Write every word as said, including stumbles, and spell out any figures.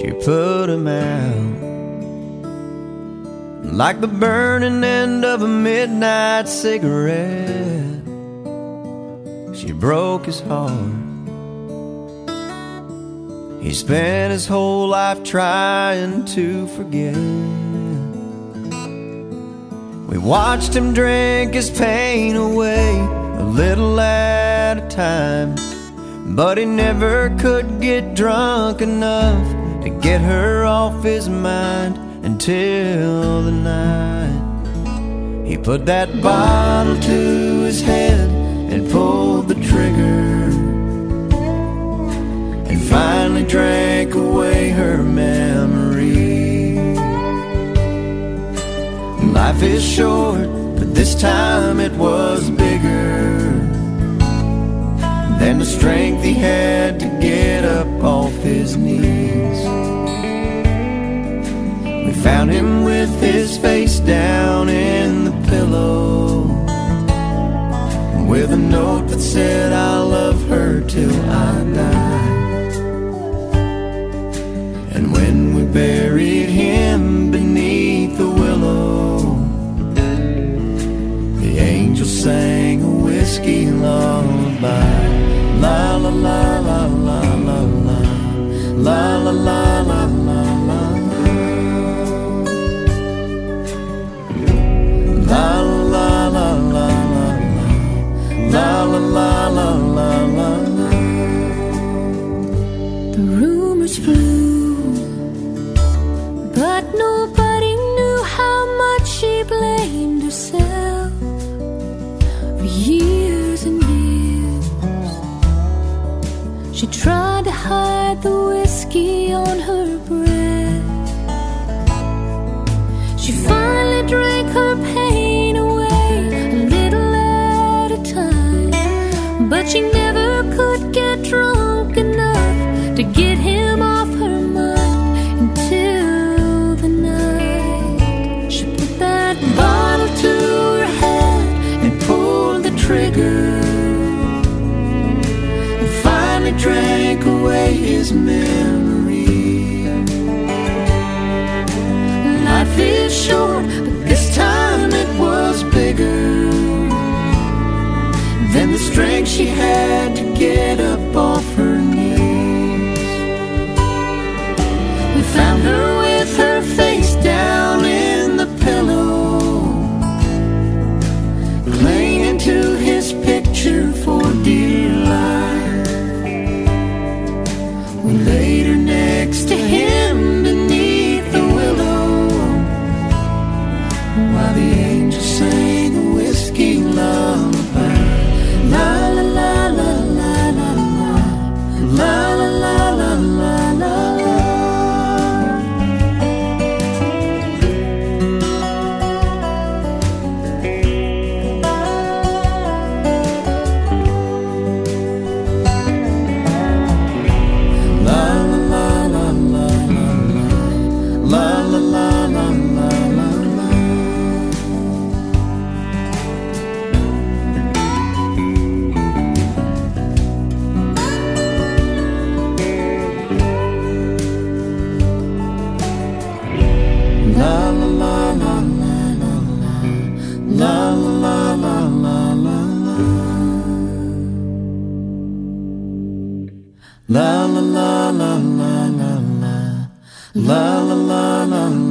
she put him out. Like the burning end of a midnight cigarette, she broke his heart. He spent his whole life trying to forget. We watched him drink his pain away, a little at a time, but he never could get drunk enough to get her off his mind until the night he put that bottle to his head and pulled the trigger, and finally drank away her memory. Life is short, but this time it was bigger than the strength he had to get up off his knees. We found him with his face down in the pillow, with a note that said, "I'll love her till I die." And when we buried him beneath the willow, the angel sang a whiskey lullaby. La la la la la la la, la la la la la la, la la la la la, la la la la la la. The rumors flew, but nobody knew how much she blamed herself for years and years. She tried to hide the whiskey on her breath. She finally drank her pain away, a little at a time, but she never could get drunk enough to get him off her mind until the night she put that bottle to her head and pulled the trigger, and finally drank away his memory. Life is short, but this time it was bigger than the strength she had to get up off her knees. We found her with her face down in the pillow, clinging to his picture for dear life. We laid her next to him beneath the willow, while the angel sang a whiskey lullaby. La la la la la la la, la la la la la la. La la la la la la la, la la la la la.